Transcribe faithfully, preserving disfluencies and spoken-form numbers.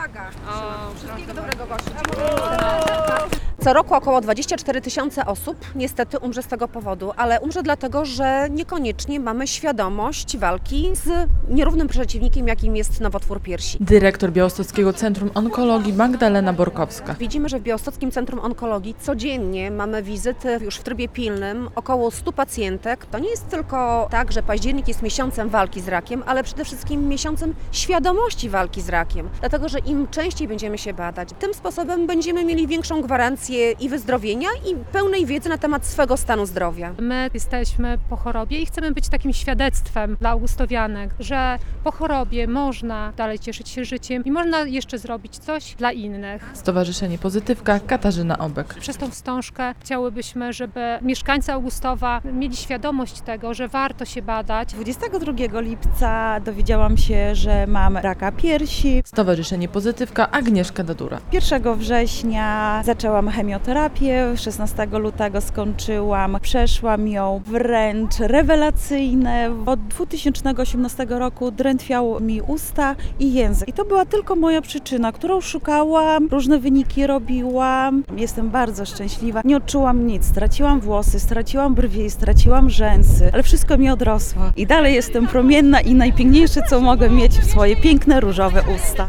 Uwaga! O, Wszystkiego dobrego, Gosiu. Co roku około dwadzieścia cztery tysiące osób niestety umrze z tego powodu, ale umrze dlatego, że niekoniecznie mamy świadomość walki z nierównym przeciwnikiem, jakim jest nowotwór piersi. Dyrektor Białostockiego Centrum Onkologii Magdalena Borkowska. Widzimy, że w Białostockim Centrum Onkologii codziennie mamy wizyty już w trybie pilnym około stu pacjentek. To nie jest tylko tak, że październik jest miesiącem walki z rakiem, ale przede wszystkim miesiącem świadomości walki z rakiem. Dlatego, że im częściej będziemy się badać, tym sposobem będziemy mieli większą gwarancję i wyzdrowienia i pełnej wiedzy na temat swego stanu zdrowia. My jesteśmy po chorobie i chcemy być takim świadectwem dla augustowianek, że po chorobie można dalej cieszyć się życiem i można jeszcze zrobić coś dla innych. Stowarzyszenie Pozytywka Katarzyna Obek. Przez tą wstążkę chciałybyśmy, żeby mieszkańcy Augustowa mieli świadomość tego, że warto się badać. dwudziestego drugiego lipca dowiedziałam się, że mam raka piersi. Stowarzyszenie Pozytywka Agnieszka Dadura. pierwszego września zaczęłam chemioterapię, szesnastego lutego skończyłam. Przeszłam ją wręcz rewelacyjne. Od dwa tysiące osiemnastego roku drętwiało mi usta i język. I to była tylko moja przyczyna, którą szukałam, różne wyniki robiłam. Jestem bardzo szczęśliwa. Nie odczułam nic. Straciłam włosy, straciłam brwi, straciłam rzęsy, ale wszystko mi odrosło. I dalej jestem promienna i najpiękniejsze, co mogę mieć, w swoje piękne, różowe usta.